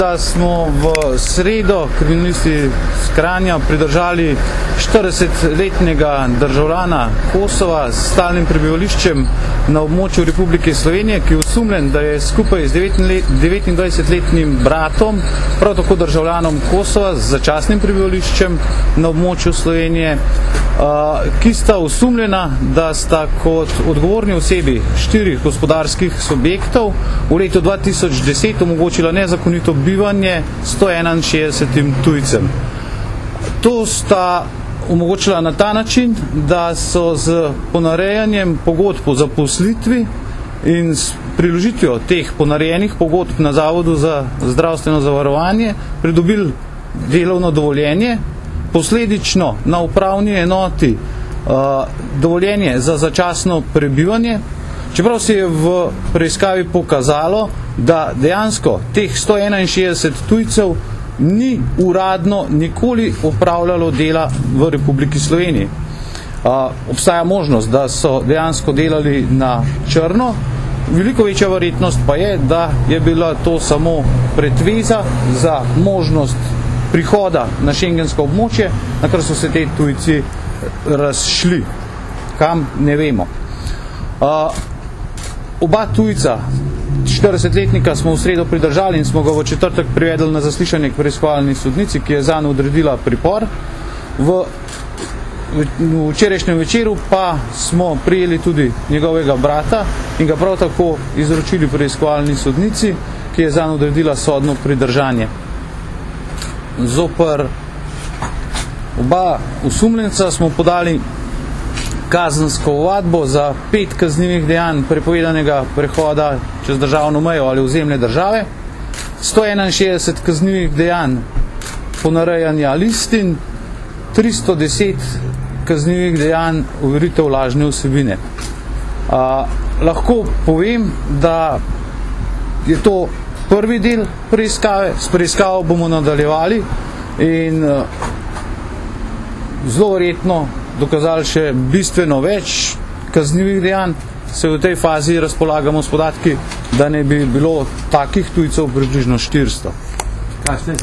Da smo v sredo kriminalisti iz Kranja pridržali 40-letnega državljana Kosova s stalnim prebivališčem na območju Republike Slovenije, ki je osumljen, da je skupaj z 29-letnim bratom, prav tako državljanom Kosova z začasnim prebivališčem na območju Slovenije, ki sta osumljena, da sta kot odgovorni osebi 4 gospodarskih subjektov v letu 2010 omogočila nezakonito bivanje 161 tujcem. To sta omogočila na ta način, da so z ponarejanjem pogodb o zaposlitvi in s priložitvijo teh ponarejenih pogodb na Zavodu za zdravstveno zavarovanje pridobili delovno dovoljenje, posledično na upravni enoti dovoljenje za začasno prebivanje, čeprav se je v preiskavi pokazalo, da dejansko teh 161 tujcev ni uradno nikoli opravljalo dela v Republiki Sloveniji. Obstaja možnost, da so dejansko delali na črno, veliko večja verjetnost pa je, da je bila to samo pretveza za možnost prihoda na šengensko območje, na kar so se te tujci razšli. Kam, ne vemo. Oba tujca, 40-letnika, smo v sredo pridržali in smo ga v četrtek privedli na zaslišanje k preiskovalni sodnici, ki je zanj odredila pripor. V včerajšnjem večeru pa smo prijeli tudi njegovega brata in ga prav tako izročili preiskovalni sodnici, ki je zanj odredila sodno pridržanje. Zoper oba osumljenca smo podali kazensko ovadbo za 5 kaznivih dejanj prepovedanega prehoda čez državno mejo ali ozemlje države, 161 kaznivih dejanj ponarejanja listin, 310 kaznivih dejanj overitev lažne vsebine. Lahko povem, da je to prvi del preiskave, s preiskavo bomo nadaljevali in zelo verjetno dokazali še bistveno več kaznivih dejanj. Se v tej fazi razpolagamo s podatki, da ne bi bilo takih tujcev približno 400.